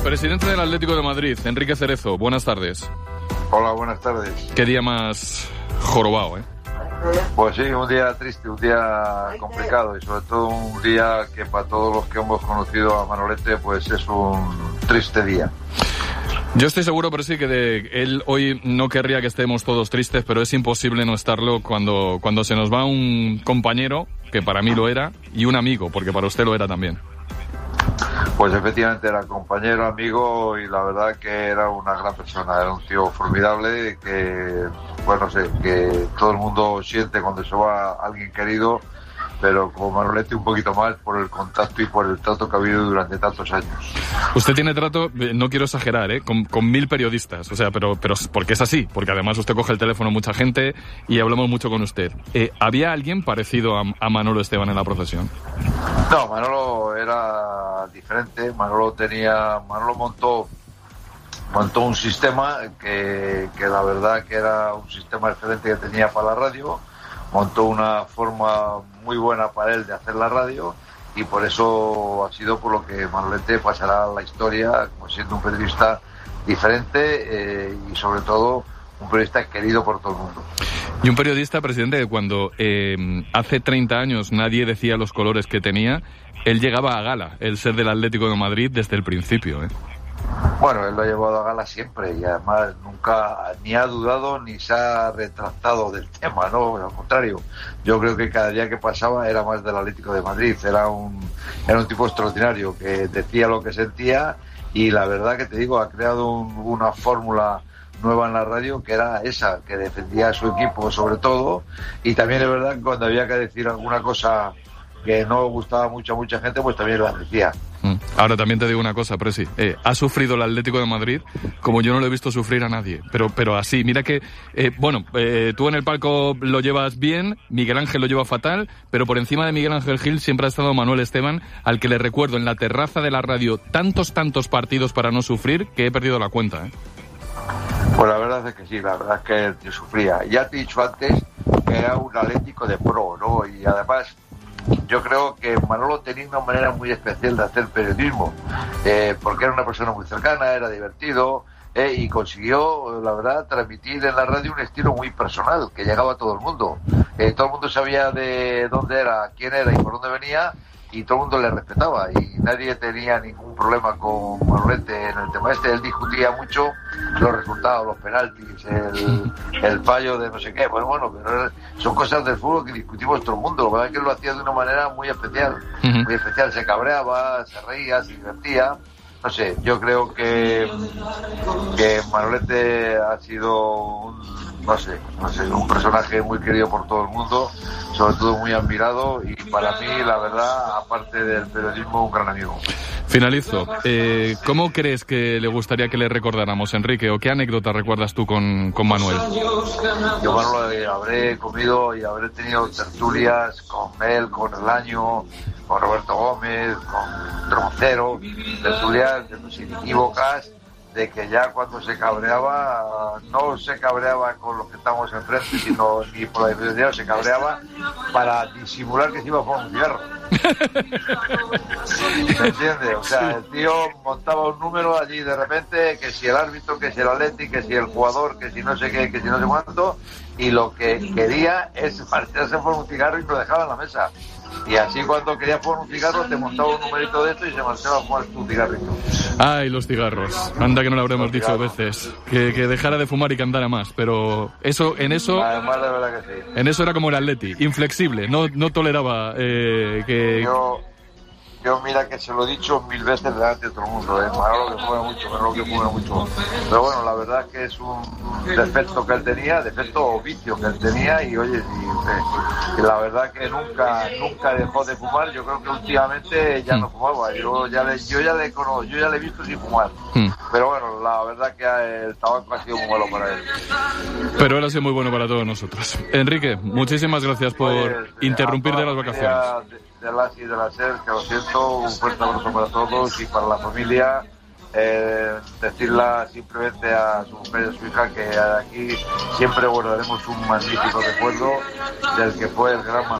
Presidente del Atlético de Madrid, Enrique Cerezo, buenas tardes. Hola, buenas tardes. Qué día más jorobado, ¿eh? Pues sí, un día triste, un día complicado y sobre todo un día que para todos los que hemos conocido a Manolete pues es un triste día. Yo estoy seguro, pero sí, que él hoy no querría que estemos todos tristes, pero es imposible no estarlo cuando se nos va un compañero, que para mí lo era, y un amigo, porque para usted lo era también. Pues efectivamente era compañero, amigo y la verdad que era una gran persona, era un tío formidable que, bueno, no sé, que todo el mundo siente cuando se va alguien querido, pero como Manolete un poquito más por el contacto y por el trato que ha habido durante tantos años. Usted tiene trato, no quiero exagerar, con 1000 periodistas, o sea, pero porque es así, porque además usted coge el teléfono a mucha gente y hablamos mucho con usted. ¿Había alguien parecido a Manolo Esteban en la profesión? No, Manolo era diferente. Manolo montó un sistema que la verdad que era un sistema excelente que tenía para la radio. Montó una forma muy buena para él de hacer la radio y por eso ha sido por lo que Manolete pasará a la historia como siendo un periodista diferente y sobre todo un periodista querido por todo el mundo. Y un periodista, presidente, que cuando hace 30 años nadie decía los colores que tenía, él llegaba a gala, el ser del Atlético de Madrid desde el principio, ¿eh? Bueno, él lo ha llevado a gala siempre y además nunca ni ha dudado ni se ha retractado del tema, ¿no? Al contrario, yo creo que cada día que pasaba era más del Atlético de Madrid, era un tipo extraordinario que decía lo que sentía y la verdad que te digo, ha creado una fórmula nueva en la radio que era esa, que defendía a su equipo sobre todo y también es verdad que cuando había que decir alguna cosa que no gustaba mucho a mucha gente, pues también lo decía. Ahora también te digo una cosa, Presi, ha sufrido el Atlético de Madrid como yo no lo he visto sufrir a nadie, pero así, mira que, tú en el palco lo llevas bien, Miguel Ángel lo lleva fatal, pero por encima de Miguel Ángel Gil siempre ha estado Manuel Esteban, al que le recuerdo en la terraza de la radio tantos partidos para no sufrir que he perdido la cuenta, ¿eh? Pues la verdad es que sí, la verdad es que él sufría. Ya te he dicho antes que era un Atlético de pro, ¿no? Y además yo creo que Manolo tenía una manera muy especial de hacer periodismo, porque era una persona muy cercana, era divertido, y consiguió, la verdad, transmitir en la radio un estilo muy personal, que llegaba a todo el mundo. Todo el mundo sabía de dónde era, quién era y por dónde venía, y todo el mundo le respetaba, y nadie tenía ningún problema con Manolete en el tema este. Él discutía mucho los resultados, los penaltis, el fallo de no sé qué, bueno, pero son cosas del fútbol que discutimos todo el mundo. La verdad es que él lo hacía de una manera muy especial, se cabreaba, se reía, se divertía. No sé, yo creo que Manolete ha sido un personaje muy querido por todo el mundo, sobre todo muy admirado y para mí, la verdad, aparte del periodismo, un gran amigo. Finalizo. ¿Cómo crees que le gustaría que le recordáramos, Enrique? ¿O qué anécdota recuerdas tú con Manuel? Yo, Manuel, habré comido y habré tenido tertulias con él, con El Año, con Roberto Gómez, con Troncero, tertulias inequívocas de que ya cuando se cabreaba, no se cabreaba con los que estamos enfrente, sino ni por la diferencia, se cabreaba para disimular que se iba a fumar un cigarro. ¿Me entiendes? O sea, el tío montaba un número allí de repente, que si el árbitro, que si el atleti, que si el jugador, que si no sé qué, que si no sé cuánto, y lo que quería es marcharse por un cigarro y lo dejaba en la mesa. Y así cuando querías fumar un cigarro te montaba un numerito de esto y se marchaba a fumar tu cigarrito. Ay, los cigarros. Anda que no lo habremos dicho a veces. Que dejara de fumar y que andara más. Pero en eso... Además, de verdad que sí. En eso era como el Atleti, inflexible. No toleraba que... Yo mira que se lo he dicho 1000 veces delante de todo el mundo, Manolo que fume mucho. Pero bueno, la verdad es que es un defecto que él tenía, defecto o vicio que él tenía y oye, y la verdad que nunca dejó de fumar. Yo creo que últimamente ya no fumaba, yo ya le he visto sin fumar. Pero bueno, la verdad que el tabaco ha sido muy malo para él. Pero él ha sido muy bueno para todos nosotros. Enrique, muchísimas gracias por interrumpir de las vacaciones. De las y de la SER, que lo siento, un fuerte abrazo para todos y para la familia. Decirla simplemente a su mujer y a su hija que aquí siempre guardaremos un magnífico recuerdo del que fue el gran